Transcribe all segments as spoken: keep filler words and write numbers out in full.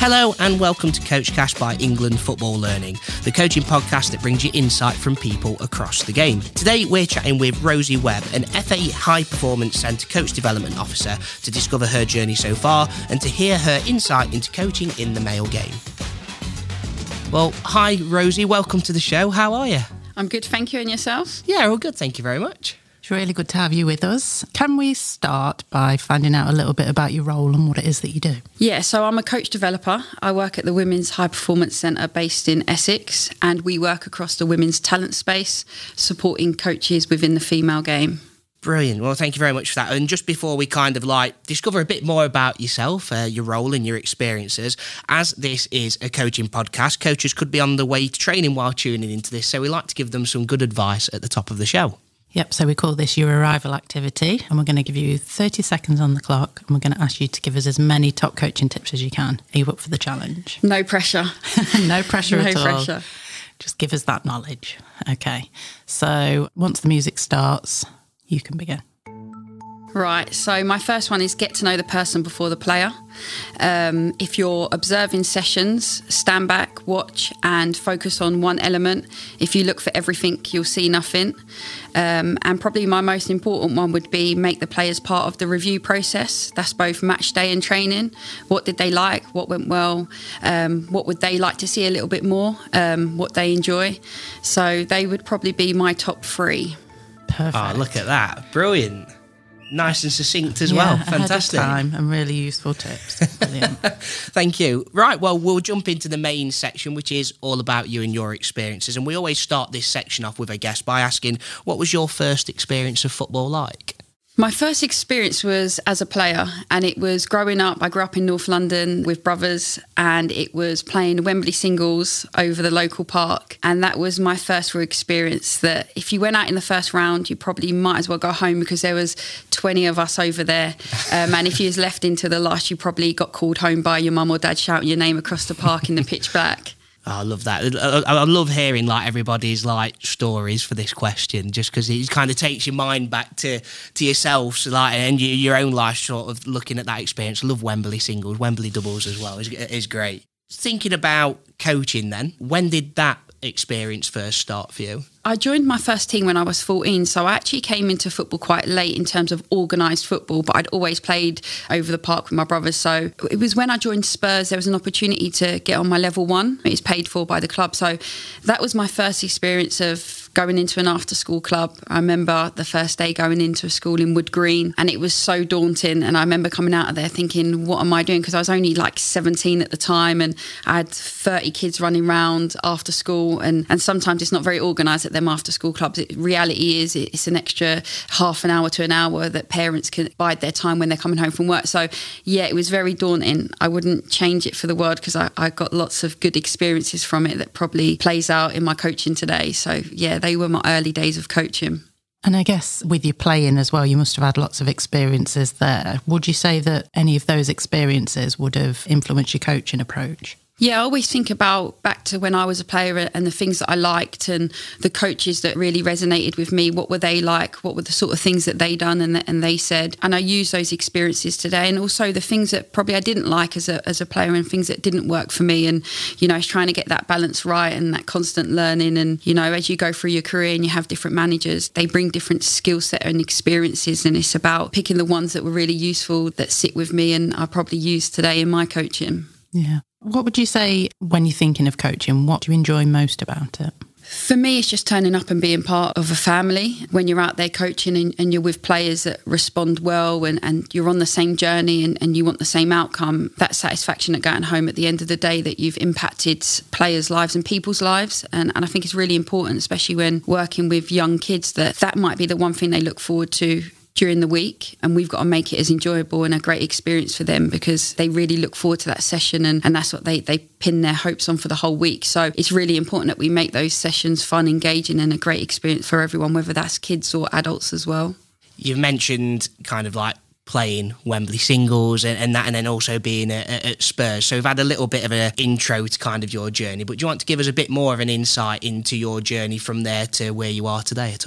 Hello and welcome to CoachCast by England Football Learning, the coaching podcast that brings you insight from people across the game. Today we're chatting with Rosie Webb, an F A High Performance Centre Coach Development Officer, to discover her journey so far and to hear her insight into coaching in the male game. Well, hi Rosie, welcome to the show. How are you? I'm good, thank you. And yourself? Yeah, all good, thank you very much. It's really good to have you with us. Can we start by finding out a little bit about your role and what it is that you do? Yeah, so I'm a coach developer. I work at the Women's High Performance Centre based in Essex, and we work across the women's talent space, supporting coaches within the female game. Brilliant. Well, thank you very much for that. And just before we kind of like discover a bit more about yourself, uh, your role and your experiences, as this is a coaching podcast, coaches could be on the way to training while tuning into this. So we like to give them some good advice at the top of the show. Yep, so we call this your arrival activity, and we're going to give you thirty seconds on the clock, and we're going to ask you to give us as many top coaching tips as you can. Are you up for the challenge? No pressure. No pressure no at all. pressure. Just give us that knowledge. Okay, so once the music starts, you can begin. Right, so my first one is get to know the person before the player. Um, if you're observing sessions, stand back, watch and focus on one element. If you look for everything, you'll see nothing. Um, and probably my most important one would be make the players part of the review process. That's both match day and training. What did they like? What went well? Um, what would they like to see a little bit more? Um, what they enjoy? So they would probably be my top three. Perfect. Oh, look at that. Brilliant. Nice and succinct as yeah, well. Fantastic. Fantastic. Ahead of time and really useful tips. Brilliant. Thank you. Right, well, we'll jump into the main section, which is all about you and your experiences. And we always start this section off with a guest by asking, what was your first experience of football like? My first experience was as a player, and it was growing up. I grew up in North London with brothers, and it was playing Wembley singles over the local park. And that was my first real experience that if you went out in the first round, you probably might as well go home because there was twenty of us over there. Um, and if you was left into the last, you probably got called home by your mum or dad shouting your name across the park in the pitch black. Oh, I love that. I, I love hearing like everybody's like stories for this question, just because it kind of takes your mind back to to yourself, so, like, and your, your own life, sort of looking at that experience. I love Wembley singles, Wembley doubles as well. Is is great. Thinking about coaching, then, when did that experience first start for you? I joined my first team when I was fourteen, so I actually came into football quite late in terms of organised football, but I'd always played over the park with my brothers. So it was when I joined Spurs, there was an opportunity to get on my level one. It's paid for by the club. So that was my first experience of going into an after-school club. I remember the first day going into a school in Wood Green, and it was so daunting. And I remember coming out of there thinking, what am I doing? Because I was only like seventeen at the time, and I had thirty kids running around after school, and, and sometimes it's not very organised at them after school clubs. It, reality is it's an extra half an hour to an hour that parents can bide their time when they're coming home from work. So yeah, it was very daunting. I wouldn't change it for the world because I, I got lots of good experiences from it that probably plays out in my coaching today. So yeah, they were my early days of coaching. And I guess with your playing as well, you must have had lots of experiences there. Would you say that any of those experiences would have influenced your coaching approach? Yeah, I always think about back to when I was a player and the things that I liked and the coaches that really resonated with me. What were they like? What were the sort of things that they done and, and they said? And I use those experiences today, and also the things that probably I didn't like as a as a player and things that didn't work for me. And, you know, it's trying to get that balance right and that constant learning. And, you know, as you go through your career and you have different managers, they bring different skill set and experiences. And it's about picking the ones that were really useful, that sit with me and I probably use today in my coaching. Yeah. What would you say when you're thinking of coaching? What do you enjoy most about it? For me, it's just turning up and being part of a family. When you're out there coaching and, and you're with players that respond well and, and you're on the same journey and, and you want the same outcome, that satisfaction at going home at the end of the day that you've impacted players' lives and people's lives. And, and I think it's really important, especially when working with young kids, that that might be the one thing they look forward to during the week, and we've got to make it as enjoyable and a great experience for them because they really look forward to that session, and, and that's what they, they pin their hopes on for the whole week. So it's really important that we make those sessions fun, engaging and a great experience for everyone, whether that's kids or adults as well. You've mentioned kind of like playing Wembley singles and, and that, and then also being at, at Spurs. So we've had a little bit of an intro to kind of your journey, but do you want to give us a bit more of an insight into your journey from there to where you are today at all?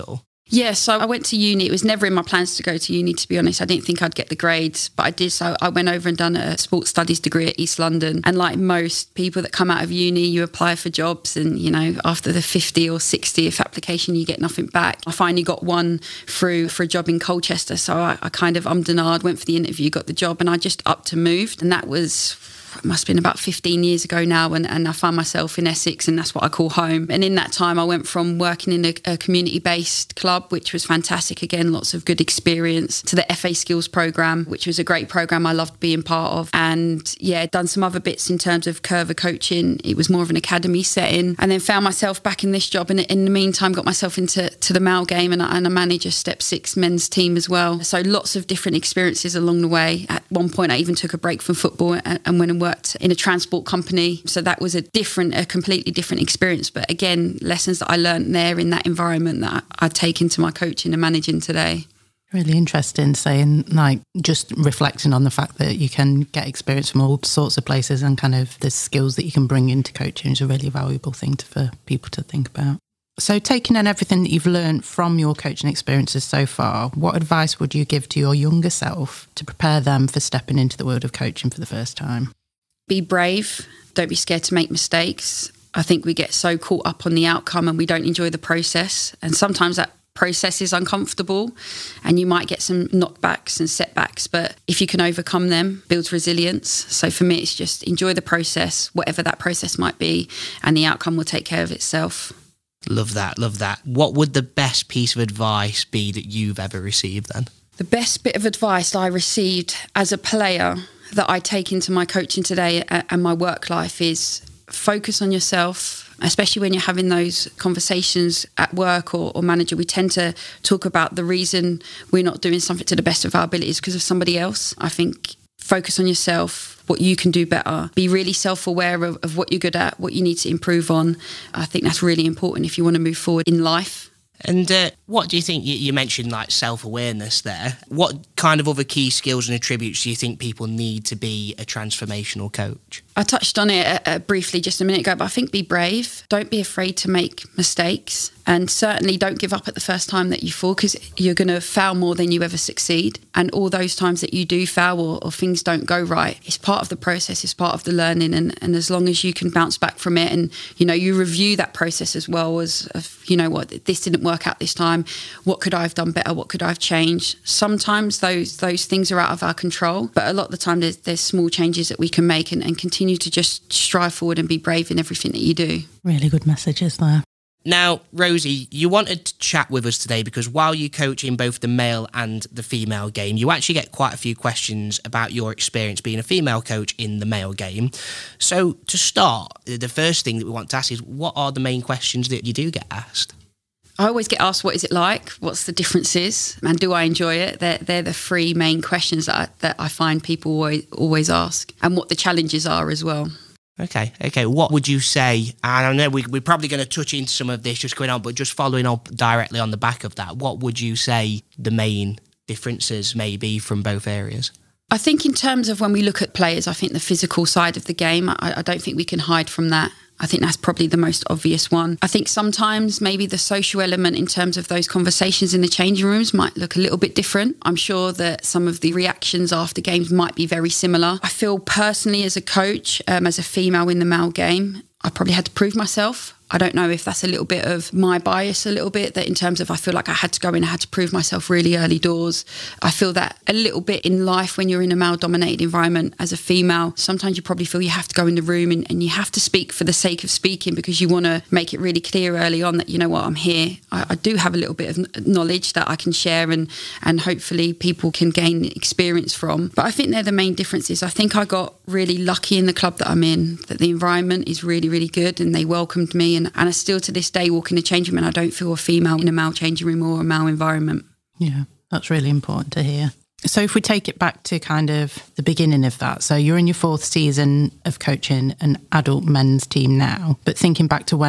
Yeah, so I went to uni. It was never in my plans to go to uni, to be honest. I didn't think I'd get the grades, but I did. So I went over and done a sports studies degree at East London. And like most people that come out of uni, you apply for jobs and, you know, after the fiftieth or sixtieth application, you get nothing back. I finally got one through for a job in Colchester. So I, I kind of ummed and ahed, went for the interview, got the job, and I just upped and moved. And that was... it must have been about fifteen years ago now, and, and I found myself in Essex, and that's what I call home. And in that time I went from working in a, a community-based club, which was fantastic, again, lots of good experience, to the F A Skills programme, which was a great programme I loved being part of. And yeah, done some other bits in terms of Curva coaching. It was more of an academy setting, and then found myself back in this job, and in the meantime got myself into to the Mal game, and I, and I manage a Step Six men's team as well. So lots of different experiences along the way. At one point I even took a break from football and, and went and worked in a transport company. So that was a different, a completely different experience. But again, lessons that I learned there in that environment that I take into my coaching and managing today. Really interesting, saying like just reflecting on the fact that you can get experience from all sorts of places, and kind of the skills that you can bring into coaching is a really valuable thing to, for people to think about. So taking in everything that you've learned from your coaching experiences so far, what advice would you give to your younger self to prepare them for stepping into the world of coaching for the first time? Be brave. Don't be scared to make mistakes. I think we get so caught up on the outcome and we don't enjoy the process. And sometimes that process is uncomfortable and you might get some knockbacks and setbacks. But if you can overcome them, builds resilience. So for me, it's just enjoy the process, whatever that process might be, and the outcome will take care of itself. Love that, love that. What would the best piece of advice be that you've ever received then? The best bit of advice I received as a player that I take into my coaching today and my work life is focus on yourself, especially when you're having those conversations at work or, or manager. We tend to talk about the reason we're not doing something to the best of our abilities because of somebody else. I think focus on yourself, what you can do better. Be really self-aware of, of what you're good at, what you need to improve on. I think that's really important if you want to move forward in life. And uh, what do you think, you, you mentioned like self-awareness there, what kind of other key skills and attributes do you think people need to be a transformational coach? I touched on it uh, briefly just a minute ago, but I think be brave. Don't be afraid to make mistakes, and certainly don't give up at the first time that you fall, because you're going to fail more than you ever succeed. And all those times that you do fail or, or things don't go right, it's part of the process, it's part of the learning. And, and as long as you can bounce back from it and, you know, you review that process as well as, of, you know what, this didn't work out this time. What could I have done better? What could I have changed? Sometimes those those things are out of our control, but a lot of the time there's, there's small changes that we can make and, and continue to just strive forward and be brave in everything that you do. Really good messages there. Now, Rosie, you wanted to chat with us today because while you coach in both the male and the female game, you actually get quite a few questions about your experience being a female coach in the male game. So to start, the first thing that we want to ask is, what are the main questions that you do get asked? I always get asked, what is it like? What's the differences? And do I enjoy it? They're, they're the three main questions that I, that I find people always, always ask, and what the challenges are as well. Okay, okay. What would you say, and I know we, we're probably going to touch into some of this just going on, but just following up directly on the back of that, what would you say the main differences may be from both areas? I think in terms of when we look at players, I think the physical side of the game, I, I don't think we can hide from that. I think that's probably the most obvious one. I think sometimes maybe the social element in terms of those conversations in the changing rooms might look a little bit different. I'm sure that some of the reactions after games might be very similar. I feel personally as a coach, um, as a female in the male game, I probably had to prove myself. I don't know if that's a little bit of my bias a little bit, that in terms of I feel like I had to go in, I had to prove myself really early doors. I feel that a little bit in life when you're in a male-dominated environment as a female, sometimes you probably feel you have to go in the room and, and you have to speak for the sake of speaking because you want to make it really clear early on that, you know what, I'm here. I, I do have a little bit of knowledge that I can share and, and hopefully people can gain experience from. But I think they're the main differences. I think I got really lucky in the club that I'm in, that the environment is really, really good and they welcomed me. And, and I still to this day walk in a changing room and I don't feel a female in a male changing room or a male environment. Yeah, that's really important to hear. So if we take it back to kind of the beginning of that, so you're in your fourth season of coaching an adult men's team now, but thinking back to when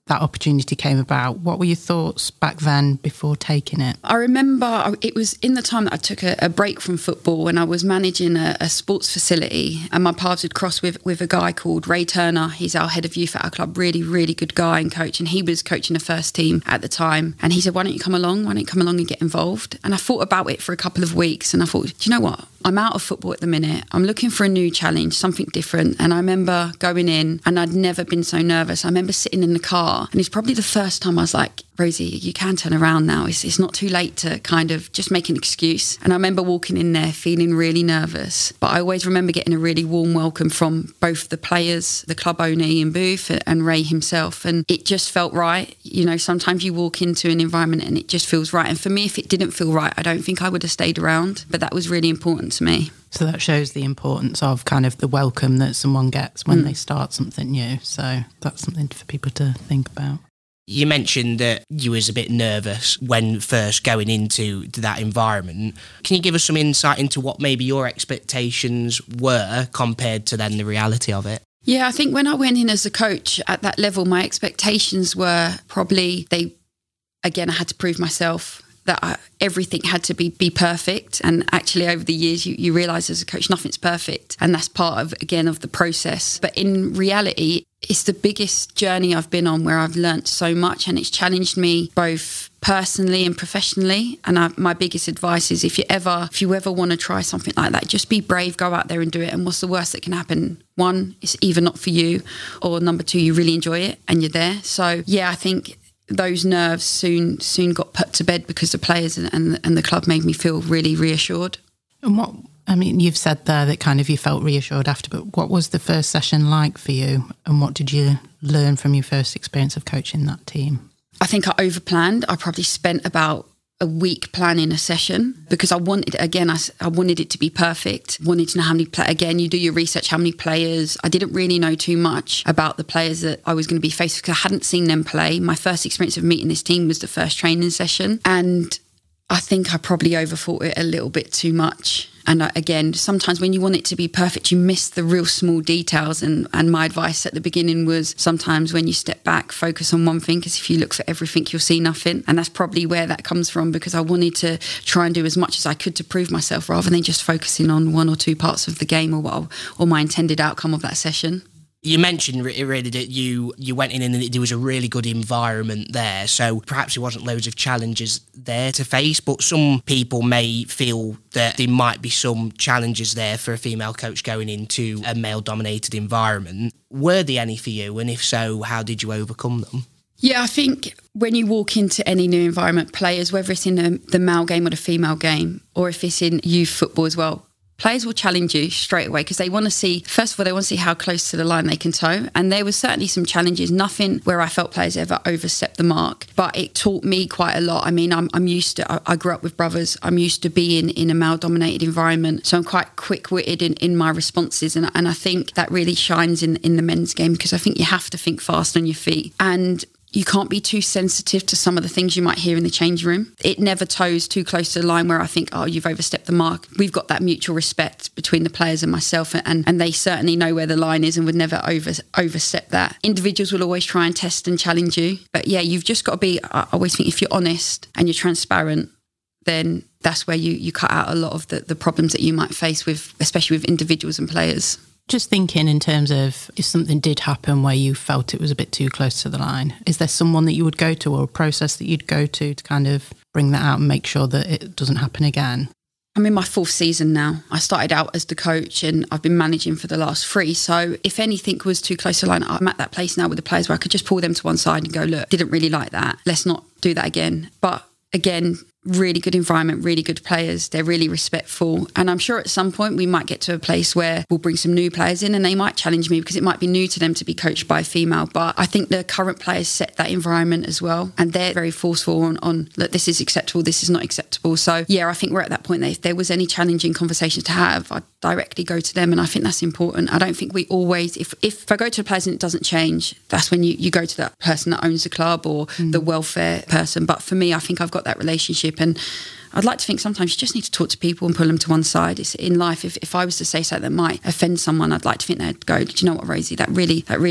that opportunity came about, what were your thoughts back then before taking it? I remember it was in the time that I took a, a break from football and I was managing a, a sports facility, and my paths would cross with, with a guy called Ray Turner. He's our head of youth at our club, really, really good guy and coach, and he was coaching the first team at the time. And he said, why don't you come along? Why don't you come along and get involved? And I thought about it for a couple of weeks and I thought, do you know what? I'm out of football at the minute. I'm looking for a new challenge, something different. And I remember going in and I'd never been so nervous. I remember sitting in the car and it's probably the first time I was like, Rosie, you can turn around now. It's, it's not too late to kind of just make an excuse. And I remember walking in there feeling really nervous. But I always remember getting a really warm welcome from both the players, the club owner Ian Booth and Ray himself. And it just felt right. You know, sometimes you walk into an environment and it just feels right. And for me, if it didn't feel right, I don't think I would have stayed around. But that was really important to me. So that shows the importance of kind of the welcome that someone gets when Mm. they start something new. So that's something for people to think about. You mentioned that you was a bit nervous when first going into that environment. Can you give us some insight into what maybe your expectations were compared to then the reality of it? Yeah, I think when I went in as a coach at that level, my expectations were probably, they, again, I had to prove myself that I, everything had to be, be perfect. And actually over the years, you, you realise as a coach, nothing's perfect. And that's part of, again, of the process. But in reality, it's the biggest journey I've been on where I've learnt so much and it's challenged me both personally and professionally. And I, my biggest advice is if you ever, if you ever want to try something like that, just be brave, go out there and do it. And what's the worst that can happen? One, it's either not for you, or number two, you really enjoy it and you're there. So yeah, I think those nerves soon soon got put to bed because the players and, and, and the club made me feel really reassured. And what, I mean, you've said there that kind of you felt reassured after, but what was the first session like for you? And what did you learn from your first experience of coaching that team? I think I overplanned. I probably spent about a week planning a session because I wanted, again, I, I wanted it to be perfect. Wanted to know how many, play, again, you do your research, how many players. I didn't really know too much about the players that I was going to be faced with because I hadn't seen them play. My first experience of meeting this team was the first training session. And I think I probably overthought it a little bit too much. And again, sometimes when you want it to be perfect, you miss the real small details. And, and my advice at the beginning was sometimes when you step back, focus on one thing, because if you look for everything, you'll see nothing. And that's probably where that comes from, because I wanted to try and do as much as I could to prove myself rather than just focusing on one or two parts of the game or what, or my intended outcome of that session. You mentioned really that you, you went in and there was a really good environment there. So perhaps there wasn't loads of challenges there to face, but some people may feel that there might be some challenges there for a female coach going into a male-dominated environment. Were there any for you? And if so, how did you overcome them? Yeah, I think when you walk into any new environment, players, whether it's in the, the male game or the female game, or if it's in youth football as well, players will challenge you straight away because they want to see, first of all, they want to see how close to the line they can toe. And there was certainly some challenges, nothing where I felt players ever overstepped the mark, but it taught me quite a lot. I mean, I'm, I'm used to, I, I grew up with brothers. I'm used to being in a male-dominated environment. So I'm quite quick-witted in, in my responses. And, and I think that really shines in, in the men's game because I think you have to think fast on your feet. And you can't be too sensitive to some of the things you might hear in the change room. It never toes too close to the line where I think, oh, you've overstepped the mark. We've got that mutual respect between the players and myself, and, and they certainly know where the line is and would never over overstep that. Individuals will always try and test and challenge you. But yeah, you've just got to be, I always think if you're honest and you're transparent, then that's where you, you cut out a lot of the, the problems that you might face with, especially with individuals and players. Just thinking in terms of if something did happen where you felt it was a bit too close to the line, is there someone that you would go to or a process that you'd go to to kind of bring that out and make sure that it doesn't happen again? I'm in my fourth season now. I started out as the coach and I've been managing for the last three. So if anything was too close to the line, I'm at that place now with the players where I could just pull them to one side and go, look, didn't really like that. Let's not do that again. But again, really good environment, really good players. They're really respectful. And I'm sure at some point we might get to a place where we'll bring some new players in and they might challenge me because it might be new to them to be coached by a female. But I think the current players set that environment as well. And they're very forceful on, on look, this is acceptable, this is not acceptable. So yeah, I think we're at that point that if there was any challenging conversations to have, I'd directly go to them. And I think that's important. I don't think we always, if, if I go to a players and it doesn't change, that's when you, you go to that person that owns the club or mm. the welfare person. But for me, I think I've got that relationship. And I'd like to think sometimes you just need to talk to people and pull them to one side. It's in life, if, if I was to say something that might offend someone, I'd like to think they'd go, do you know what, Rosie, that really, that really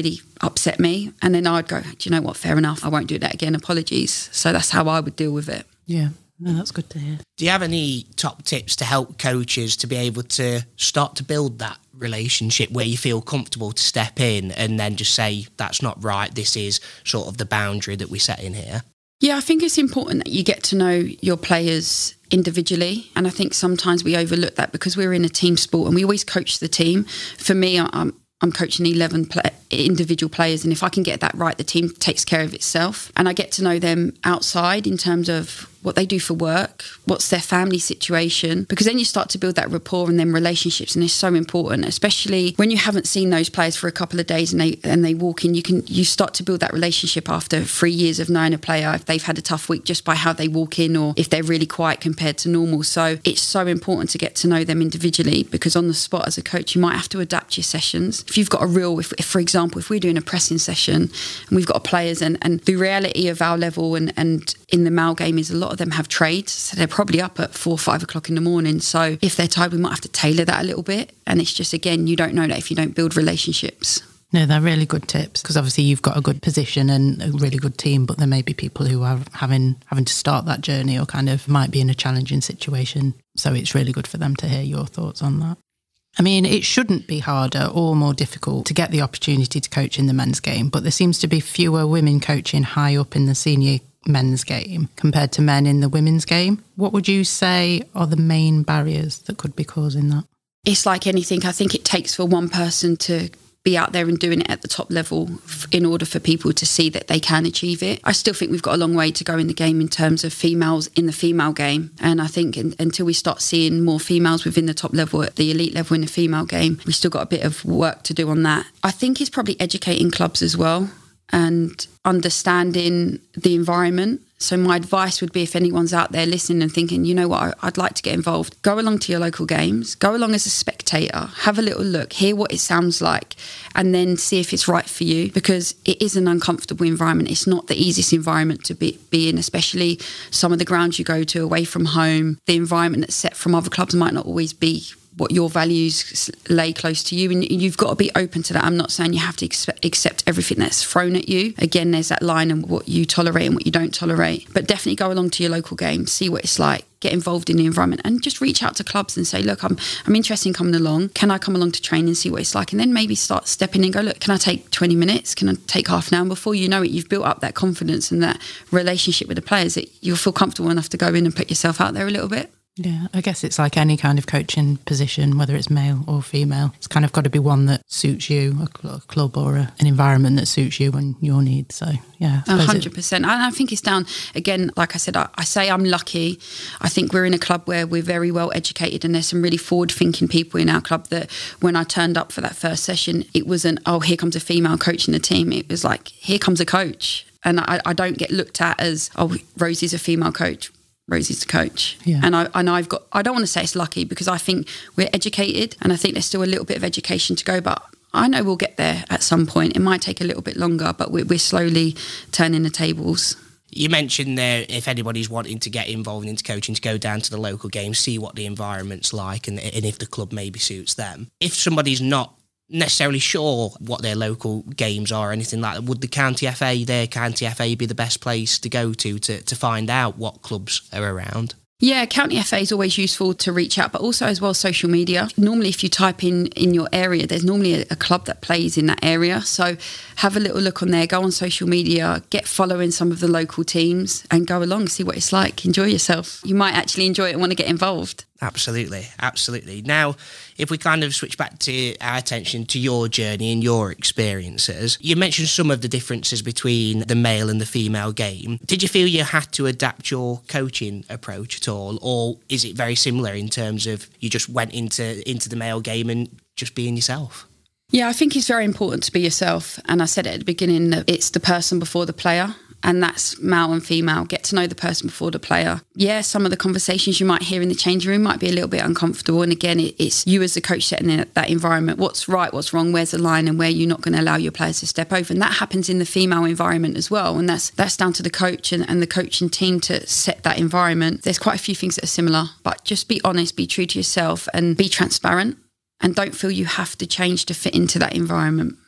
upset me. And then I'd go, do you know what, fair enough, I won't do that again, apologies. So that's how I would deal with it. Yeah, no, that's good to hear. Do you have any top tips to help coaches to be able to start to build that relationship where you feel comfortable to step in and then just say, that's not right, this is sort of the boundary that we set in here? Yeah, I think it's important that you get to know your players individually. And I think sometimes we overlook that because we're in a team sport and we always coach the team. For me, I'm I'm coaching eleven play, individual players, and if I can get that right, the team takes care of itself. And I get to know them outside in terms of what they do for work, what's their family situation, because then you start to build that rapport and then relationships, and it's so important, especially when you haven't seen those players for a couple of days and they and they walk in. You can you start to build that relationship after three years of knowing a player, if they've had a tough week, just by how they walk in or if they're really quiet compared to normal. So it's so important to get to know them individually, because on the spot as a coach, you might have to adapt your sessions. If you've got a real, if, if for example, if we're doing a pressing session and we've got players and, and the reality of our level and, and in the male game is a lot of them have trades, so they're probably up at four or five o'clock in the morning. So if they're tired, we might have to tailor that a little bit. And it's just, again, you don't know that if you don't build relationships. No, they're really good tips, because obviously you've got a good position and a really good team, but there may be people who are having having to start that journey or kind of might be in a challenging situation. So it's really good for them to hear your thoughts on that. I mean, it shouldn't be harder or more difficult to get the opportunity to coach in the men's game, but there seems to be fewer women coaching high up in the senior men's game compared to men in the women's game. What would you say are the main barriers that could be causing that? It's like anything. I think it takes for one person to be out there and doing it at the top level in order for people to see that they can achieve it. I still think we've got a long way to go in the game in terms of females in the female game. And I think in, until we start seeing more females within the top level, at the elite level in the female game, we've still got a bit of work to do on that. I think it's probably educating clubs as well and understanding the environment. So my advice would be, if anyone's out there listening and thinking, you know what, I'd like to get involved, go along to your local games, go along as a spectator, have a little look, hear what it sounds like, and then see if it's right for you, because it is an uncomfortable environment. It's not the easiest environment to be, be in, especially some of the grounds you go to away from home. The environment that's set from other clubs might not always be what your values lay close to you, and you've got to be open to that. I'm not saying you have to accept, accept everything that's thrown at you. Again, there's that line of what you tolerate and what you don't tolerate, but definitely go along to your local game, see what it's like, get involved in the environment, and just reach out to clubs and say, look, I'm I'm interested in coming along. Can I come along to train and see what it's like? And then maybe start stepping in and go, look, can I take twenty minutes? Can I take half an hour? And before you know it, you've built up that confidence and that relationship with the players that you'll feel comfortable enough to go in and put yourself out there a little bit. Yeah, I guess it's like any kind of coaching position, whether it's male or female. It's kind of got to be one that suits you, a, cl- a club or a, an environment that suits you and your needs. So, yeah. A hundred percent. And I think it's down, again, like I said, I, I say I'm lucky. I think we're in a club where we're very well educated, and there's some really forward-thinking people in our club that when I turned up for that first session, it wasn't, oh, here comes a female coach in the team. It was like, here comes a coach. And I, I don't get looked at as, oh, Rosie's a female coach. Rosie's the coach. Yeah. And I and I've got, I don't want to say it's lucky, because I think we're educated, and I think there's still a little bit of education to go, but I know we'll get there at some point. It might take a little bit longer, but we're, we're slowly turning the tables. You mentioned there, if anybody's wanting to get involved into coaching, to go down to the local games, see what the environment's like, and, and if the club maybe suits them. If somebody's not necessarily sure what their local games are or anything like that, would the County F A, their County F A, be the best place to go to to, to find out what clubs are around? Yeah, County F A is always useful to reach out, but also as well social media. Normally, if you type in in your area, there's normally a, a club that plays in that area. So have a little look on there, go on social media, get following some of the local teams and go along, see what it's like, enjoy yourself. You might actually enjoy it and want to get involved. Absolutely, absolutely. Now, if we kind of switch back to our attention to your journey and your experiences, you mentioned some of the differences between the male and the female game. Did you feel you had to adapt your coaching approach at all, or is it very similar in terms of you just went into into the male game and just being yourself? Yeah, I think it's very important to be yourself. And I said it at the beginning that it's the person before the player. And that's male and female. Get to know the person before the player. Yeah, some of the conversations you might hear in the changing room might be a little bit uncomfortable. And again, it, it's you as the coach setting in that environment. What's right, what's wrong, where's the line, and where you're not going to allow your players to step over. And that happens in the female environment as well. And that's that's down to the coach and, and the coaching team to set that environment. There's quite a few things that are similar, but just be honest, be true to yourself, and be transparent. And don't feel you have to change to fit into that environment.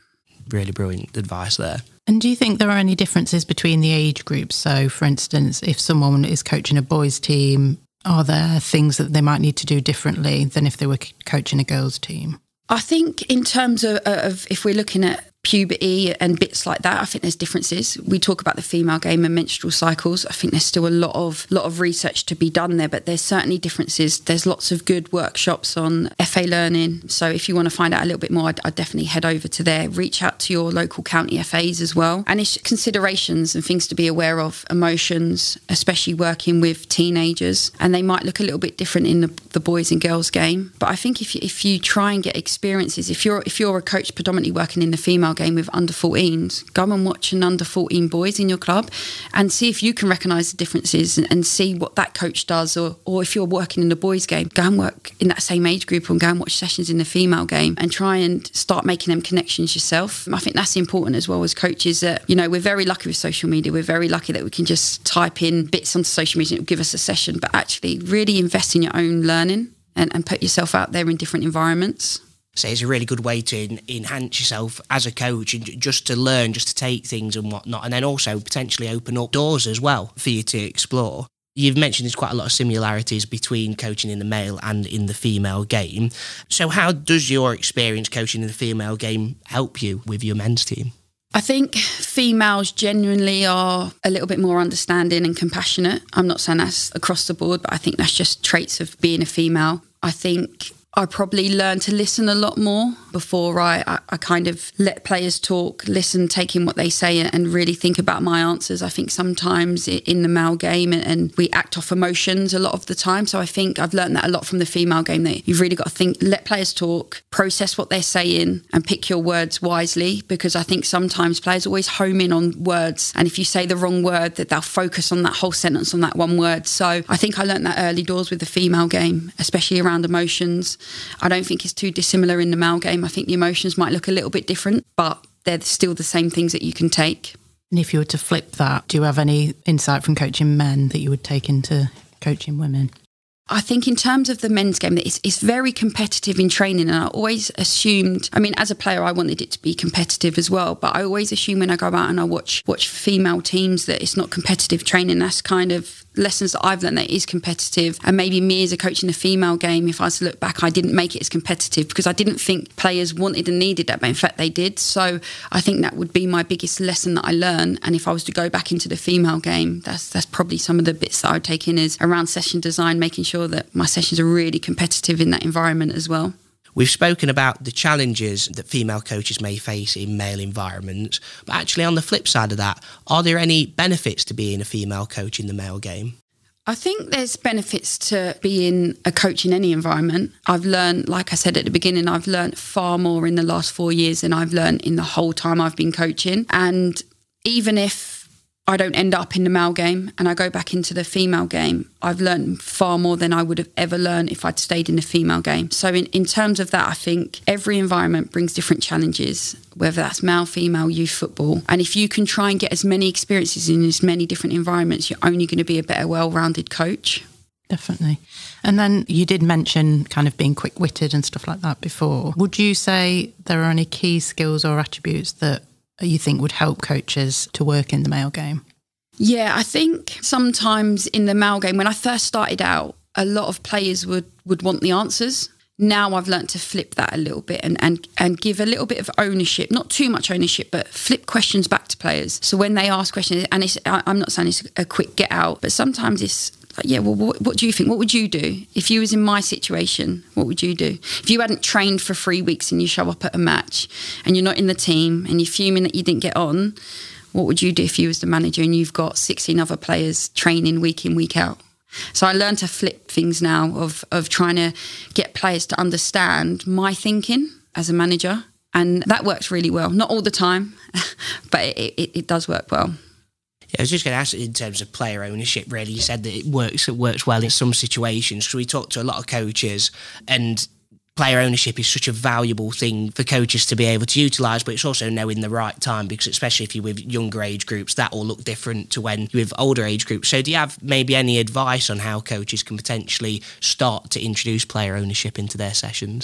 really brilliant advice there. And do you think there are any differences between the age groups? So, for instance, if someone is coaching a boys' team, are there things that they might need to do differently than if they were coaching a girls' team? I think in terms of, of if we're looking at puberty and bits like that, I think there's differences. We talk about the female game and menstrual cycles. I think there's still a lot of lot of research to be done there, but there's certainly differences. There's lots of good workshops on F A learning. So if you want to find out a little bit more, I'd, I'd definitely head over to there. Reach out to your local county F As as well. And it's considerations and things to be aware of, emotions, especially working with teenagers. And they might look a little bit different in the, the boys and girls game. But I think if you, if you try and get experiences, if you're if you're a coach predominantly working in the female game with under fourteens, go and watch an under fourteen boys in your club and see if you can recognise the differences and, and see what that coach does, or or if you're working in the boys game, go and work in that same age group and go and watch sessions in the female game and try and start making them connections yourself. I think that's important as well as coaches, that, you know, we're very lucky with social media. We're very lucky that we can just type in bits onto social media and it'll give us a session, but actually really invest in your own learning and, and put yourself out there in different environments. So it's a really good way to en- enhance yourself as a coach, and just to learn, just to take things and whatnot, and then also potentially open up doors as well for you to explore. You've mentioned there's quite a lot of similarities between coaching in the male and in the female game. So how does your experience coaching in the female game help you with your men's team? I think females genuinely are a little bit more understanding and compassionate. I'm not saying that's across the board, but I think that's just traits of being a female. I think I probably learned to listen a lot more before I, I, I kind of let players talk, listen, take in what they say and really think about my answers. I think sometimes in the male game and, and we act off emotions a lot of the time. So I think I've learned that a lot from the female game, that you've really got to think, let players talk, process what they're saying and pick your words wisely, because I think sometimes players always home in on words. And if you say the wrong word, that they'll focus on that whole sentence on that one word. So I think I learned that early doors with the female game, especially around emotions. I don't think it's too dissimilar in the male game. I think the emotions might look a little bit different, but they're still the same things that you can take. And if you were to flip that, do you have any insight from coaching men that you would take into coaching women? I think in terms of the men's game, it's, it's very competitive in training, and I always assumed, I mean, as a player, I wanted it to be competitive as well, but I always assume when I go out and I watch watch female teams that it's not competitive training. That's kind of lessons that I've learned, that it is competitive. And maybe me as a coach in the female game, if I was to look back, I didn't make it as competitive because I didn't think players wanted and needed that, but in fact they did. So I think that would be my biggest lesson that I learned. And if I was to go back into the female game, that's that's probably some of the bits that I would take in, is around session design, making sure that my sessions are really competitive in that environment as well. We've spoken about the challenges that female coaches may face in male environments, but actually on the flip side of that, are there any benefits to being a female coach in the male game? I think there's benefits to being a coach in any environment. I've learned, like I said at the beginning, I've learned far more in the last four years than I've learned in the whole time I've been coaching. And even if I don't end up in the male game and I go back into the female game, I've learned far more than I would have ever learned if I'd stayed in the female game. So in, in terms of that, I think every environment brings different challenges, whether that's male, female, youth football. And if you can try and get as many experiences in as many different environments, you're only going to be a better, well-rounded coach. Definitely. And then you did mention kind of being quick-witted and stuff like that before. Would you say there are any key skills or attributes that you think would help coaches to work in the male game? Yeah, I think sometimes in the male game, when I first started out, a lot of players would, would want the answers. Now I've learnt to flip that a little bit and, and, and give a little bit of ownership, not too much ownership, but flip questions back to players. So when they ask questions, and it's, I'm not saying it's a quick get out, but sometimes it's like, yeah, well, what, what do you think? What would you do? If you was in my situation, what would you do? If you hadn't trained for three weeks and you show up at a match and you're not in the team and you're fuming that you didn't get on, what would you do if you was the manager and you've got sixteen other players training week in, week out? So I learned to flip things now of, of trying to get players to understand my thinking as a manager. And that works really well. Not all the time, but it, it, it does work well. Yeah, I was just going to ask, in terms of player ownership, really, you said that it works, it works well in some situations. So we talked to a lot of coaches, and player ownership is such a valuable thing for coaches to be able to utilise, but it's also knowing the right time, because especially if you're with younger age groups, that will look different to when you're with older age groups. So do you have maybe any advice on how coaches can potentially start to introduce player ownership into their sessions?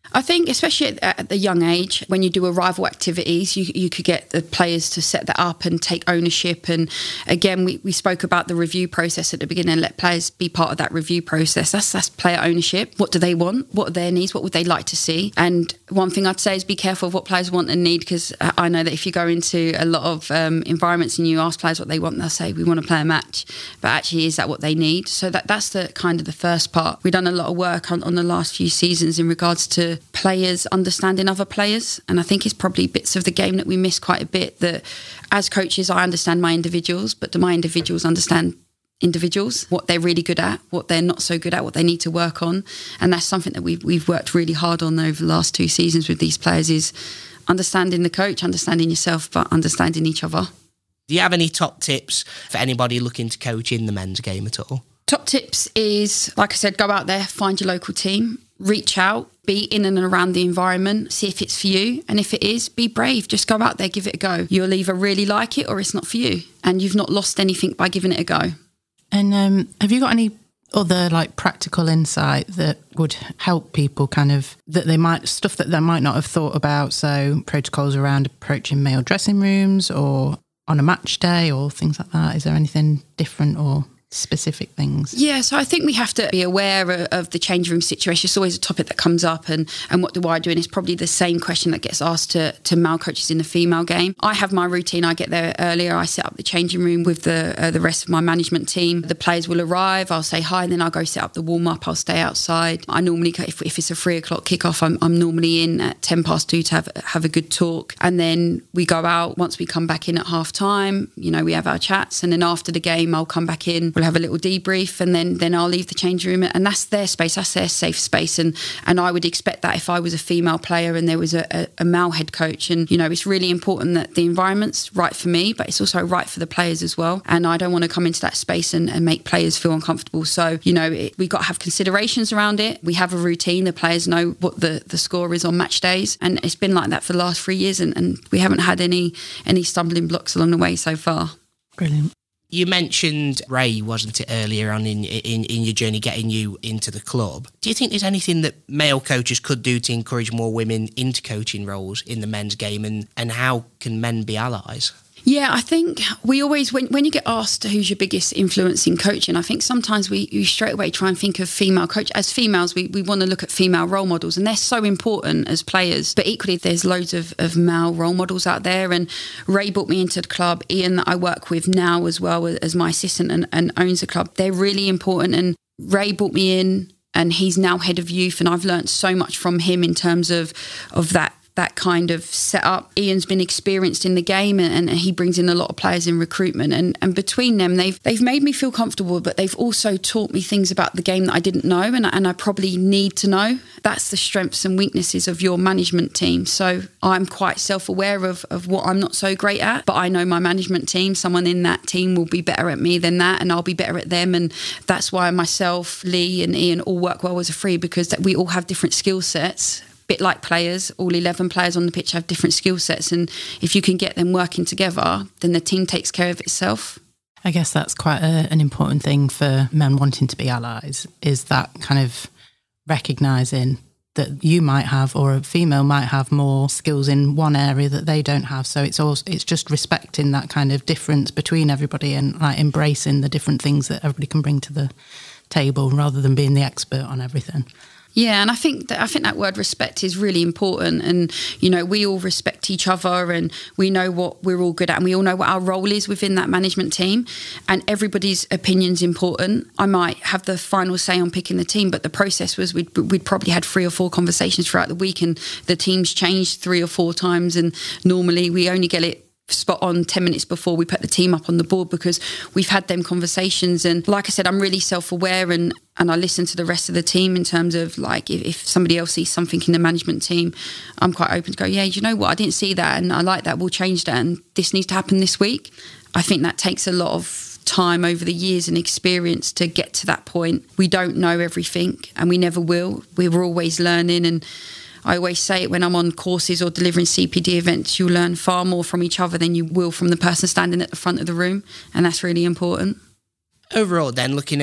I think especially at, at the young age, when you do arrival activities, you, you could get the players to set that up and take ownership. And again, we, we spoke about the review process at the beginning, and let players be part of that review process. That's, that's player ownership. What do they want? What are their needs? What would they like to see? And one thing I'd say is be careful of what players want and need, because I know that if you go into a lot of um, environments and you ask players what they want, they'll say, we want to play a match. But actually, is that what they need? So that that's the kind of the first part. We've done a lot of work on, on the last few seasons in regards to players understanding other players, and I think it's probably bits of the game that we miss quite a bit. That as coaches, I understand my individuals, but do my individuals understand individuals, what they're really good at, what they're not so good at, what they need to work on? And that's something that we've, we've worked really hard on over the last two seasons with these players, is understanding the coach, understanding yourself, but understanding each other. Do you have any top tips for anybody looking to coach in the men's game at all? Top tips is, like I said, go out there, find your local team, reach out, be in and around the environment, see if it's for you. And if it is, be brave. Just go out there, give it a go. You'll either really like it or it's not for you. And you've not lost anything by giving it a go. And um, have you got any other like practical insight that would help people kind of, that they might, stuff that they might not have thought about? So protocols around approaching male dressing rooms or on a match day or things like that. Is there anything different or specific things? Yeah, so I think we have to be aware of, of the change room situation. It's always a topic that comes up, and, and what do I do? And it's probably the same question that gets asked to, to male coaches in the female game. I have my routine. I get there earlier. I set up the changing room with the uh, the rest of my management team. The players will arrive. I'll say hi, and then I'll go set up the warm-up. I'll stay outside. I normally, if, if it's a three o'clock kickoff, I'm, I'm normally in at ten past two to have, have a good talk. And then we go out. Once we come back in at half-time, you know, we have our chats. And then after the game, I'll come back in. We'll have a little debrief, and then then I'll leave the change room, and that's their space, that's their safe space. And and I would expect that if I was a female player and there was a, a, a male head coach. And you know, it's really important that the environment's right for me, but it's also right for the players as well. And I don't want to come into that space and, and make players feel uncomfortable. So you know, it, we've got to have considerations around it. We have a routine. The players know what the the score is on match days, and it's been like that for the last three years, and, and we haven't had any any stumbling blocks along the way so far. Brilliant. You mentioned Ray, wasn't it, earlier on in, in in your journey getting you into the club. Do you think there's anything that male coaches could do to encourage more women into coaching roles in the men's game, and, and how can men be allies? Yeah, I think we always, when, when you get asked who's your biggest influence in coaching, I think sometimes we, we straight away try and think of female coach. As females, we, we want to look at female role models, and they're so important as players. But equally, there's loads of, of male role models out there. And Ray brought me into the club. Ian, that I work with now as well as my assistant and, and owns the club, they're really important. And Ray brought me in, and he's now head of youth. And I've learned so much from him in terms of, of that that kind of setup. Ian's been experienced in the game, and, and he brings in a lot of players in recruitment. And, and between them, they've they've made me feel comfortable, but they've also taught me things about the game that I didn't know, and, and I probably need to know. That's the strengths and weaknesses of your management team. So I'm quite self-aware of, of what I'm not so great at, but I know my management team, someone in that team will be better at me than that, and I'll be better at them. And that's why myself, Lee and Ian all work well as a three, because that we all have different skill sets. Bit like players, all eleven players on the pitch have different skill sets, and if you can get them working together, then the team takes care of itself. I guess that's quite a, an important thing for men wanting to be allies, is that kind of recognising that you might have, or a female might have, more skills in one area that they don't have. So it's also, it's just respecting that kind of difference between everybody, and like embracing the different things that everybody can bring to the table, rather than being the expert on everything. Yeah, and I think that I think that word respect is really important. And you know, we all respect each other, and we know what we're all good at, and we all know what our role is within that management team. And everybody's opinion's important. I might have the final say on picking the team, but the process was we'd, we'd probably had three or four conversations throughout the week, and the team's changed three or four times. And normally we only get it spot on ten minutes before we put the team up on the board, because we've had them conversations. And like I said, I'm really self-aware, and and I listen to the rest of the team in terms of like if, if somebody else sees something in the management team, I'm quite open to go, yeah, you know what, I didn't see that and I like that, we'll change that, and this needs to happen this week. I think that takes a lot of time over the years and experience to get to that point. We don't know everything, and we never will. We're always learning, and I always say it when I'm on courses or delivering C P D events, you learn far more from each other than you will from the person standing at the front of the room, and that's really important. Overall then, looking at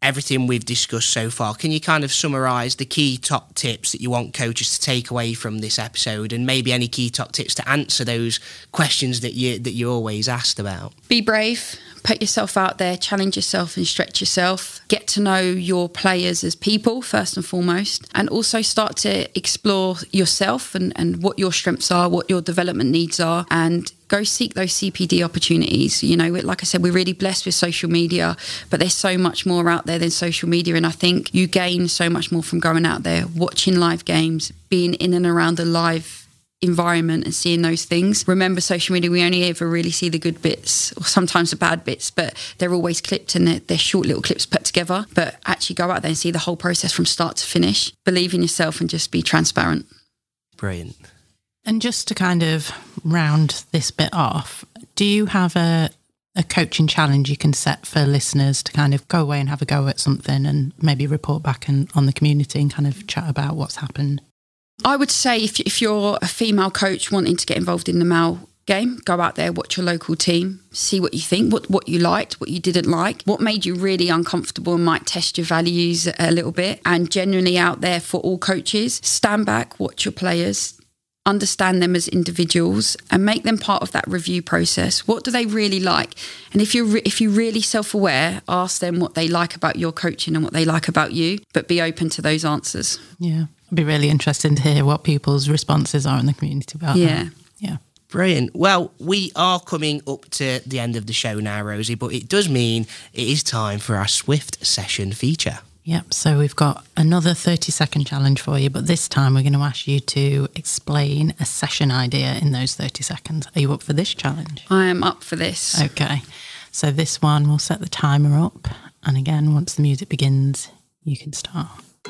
everything we've discussed so far, can you kind of summarise the key top tips that you want coaches to take away from this episode, and maybe any key top tips to answer those questions that you that you're always asked about? Be brave. Put yourself out there, challenge yourself and stretch yourself. Get to know your players as people, first and foremost, and also start to explore yourself and, and what your strengths are, what your development needs are, and go seek those C P D opportunities. You know, like I said, we're really blessed with social media, but there's so much more out there than social media, and I think you gain so much more from going out there, watching live games, being in and around the live environment and seeing those things. Remember, social media, we only ever really see the good bits or sometimes the bad bits, but they're always clipped and they're, they're short little clips put together. But actually go out there and see the whole process from start to finish. Believe in yourself and just be transparent. Brilliant. And just to kind of round this bit off, do you have a a coaching challenge you can set for listeners to kind of go away and have a go at something and maybe report back and, on the community and kind of chat about what's happened? I would say if, if you're a female coach wanting to get involved in the male game, go out there, watch your local team, see what you think, what, what you liked, what you didn't like, what made you really uncomfortable and might test your values a little bit. And genuinely out there for all coaches, stand back, watch your players, understand them as individuals and make them part of that review process. What do they really like? And if you're re- if you're really self-aware, ask them what they like about your coaching and what they like about you, but be open to those answers. Yeah. It'd be really interesting to hear what people's responses are in the community about yeah. that. Yeah. Brilliant. Well, we are coming up to the end of the show now, Rosie, but it does mean it is time for our Swift Session feature. Yep, so we've got another thirty second challenge for you, but this time we're going to ask you to explain a session idea in those thirty seconds. Are you up for this challenge? I am up for this. Okay, so this one, we'll set the timer up, and again, once the music begins, you can start.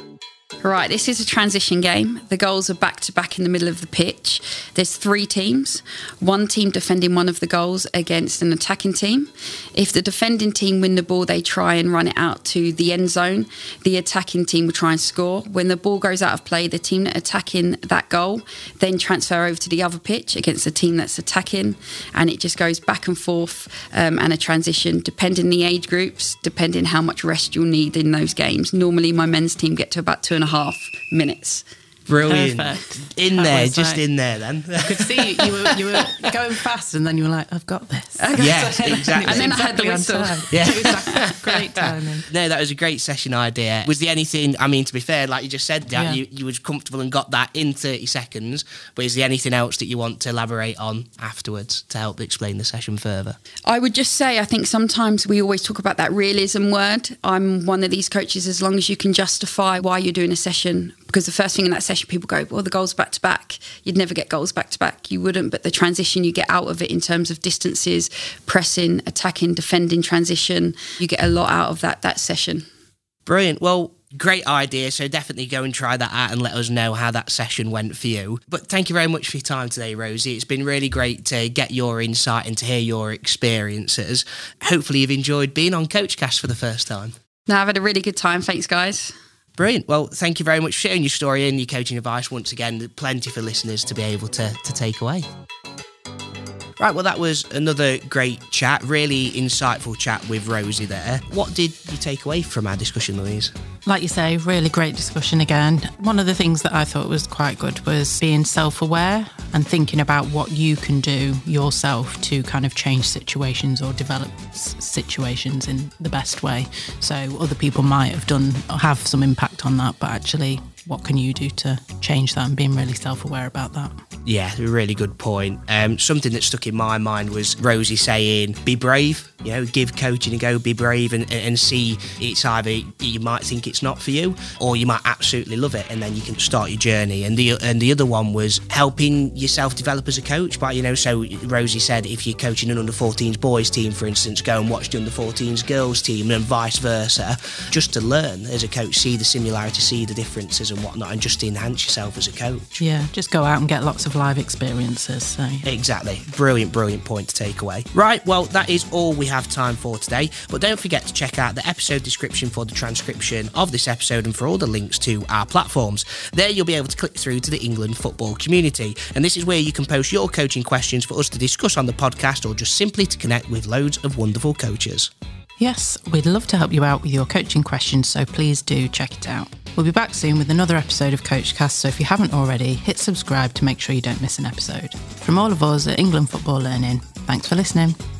Right, this is a transition game. The goals are back-to-back in the middle of the pitch. There's three teams. One team defending one of the goals against an attacking team. If the defending team win the ball, they try and run it out to the end zone. The attacking team will try and score. When the ball goes out of play, the team that attacking that goal then transfer over to the other pitch against the team that's attacking, and it just goes back and forth um, and a transition, depending on the age groups, depending how much rest you'll need in those games. Normally, my men's team get to about two and a half minutes. Brilliant. Perfect. In That there, was just like- in there then. I could see you, you, were, you were going fast and then you were like, I've got this. Yes, exactly. And then I had the Exactly on whistle. time. Yeah. Exactly. Great timing. No, that was a great session idea. Was there anything, I mean, to be fair, like you just said, that Yeah. you, you was comfortable and got that in thirty seconds, but is there anything else that you want to elaborate on afterwards to help explain the session further? I would just say, I think sometimes we always talk about that realism word. I'm one of these coaches, as long as you can justify why you're doing a session, because the first thing in that session, people go, well, the goals back to back. You'd never get goals back to back. You wouldn't, but the transition you get out of it in terms of distances, pressing, attacking, defending, transition, you get a lot out of that that session. Brilliant. Well, great idea. So definitely go and try that out and let us know how that session went for you. But thank you very much for your time today, Rosie. It's been really great to get your insight and to hear your experiences. Hopefully you've enjoyed being on CoachCast for the first time. No, I've had a really good time. Thanks, guys. Brilliant. Well, thank you very much for sharing your story and your coaching advice. Once again, plenty for listeners to be able to, to take away. Right, well, that was another great chat, really insightful chat with Rosie there. What did you take away from our discussion, Louise? Like you say, really great discussion again. One of the things that I thought was quite good was being self-aware and thinking about what you can do yourself to kind of change situations or develop s- situations in the best way. So other people might have done, have some impact on that, but actually, what can you do to change that, and being really self-aware about that? Yeah, a really good point. Um, something that stuck in my mind was Rosie saying, be brave, you know, give coaching a go, be brave and, and see it's either you might think it's not for you or you might absolutely love it, and then you can start your journey. And the and the other one was helping yourself develop as a coach. But, you know, so Rosie said if you're coaching an under fourteens boys team, for instance, go and watch the under fourteens girls team and vice versa, just to learn as a coach, see the similarities, see the differences and whatnot, and just to enhance yourself as a coach. Yeah, just go out and get lots of live experiences. So. Exactly. Brilliant, brilliant point to take away. Right, well, that is all we have time for today. But don't forget to check out the episode description for the transcription of this episode and for all the links to our platforms. There you'll be able to click through to the England football community. And this is where you can post your coaching questions for us to discuss on the podcast, or just simply to connect with loads of wonderful coaches. Yes, we'd love to help you out with your coaching questions, so please do check it out. We'll be back soon with another episode of CoachCast, so if you haven't already, hit subscribe to make sure you don't miss an episode. From all of us at England Football Learning, thanks for listening.